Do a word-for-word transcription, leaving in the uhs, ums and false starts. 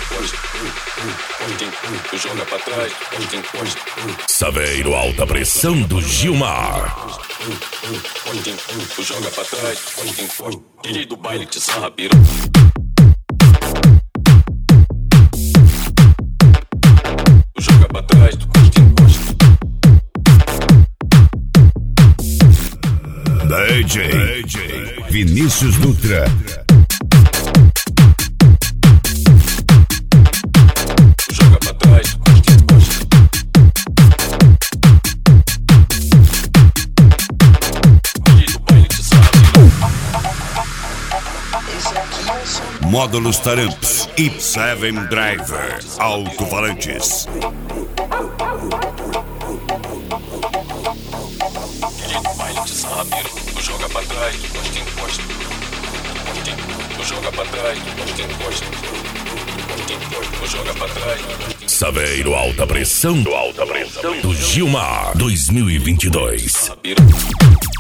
encosta. Onde encosta, tu joga pra trás. Onde encosta. Saveiro Alta Pressão do Gilmar. Onde encosta, tu joga pra trás. Onde encosta. D J do baile te sarra pira. Tu joga pra trás, tu encosta, encosta. D J, D J Vinícius Dutra. Tu joga pra trás, tu encosta, encosta. D J do baile te sarra pira. Módulos Taramps e sete Driver Alto-Falantes. D J do baile te sarra pira. Tu joga pra trás, tu encosta, encosta. Tu joga pra trás, tu encosta, encosta. Tu joga pra trás. Saveiro Alta Pressão do Alta Pressão do Gilmar dois mil e vinte e dois. Sarra pira.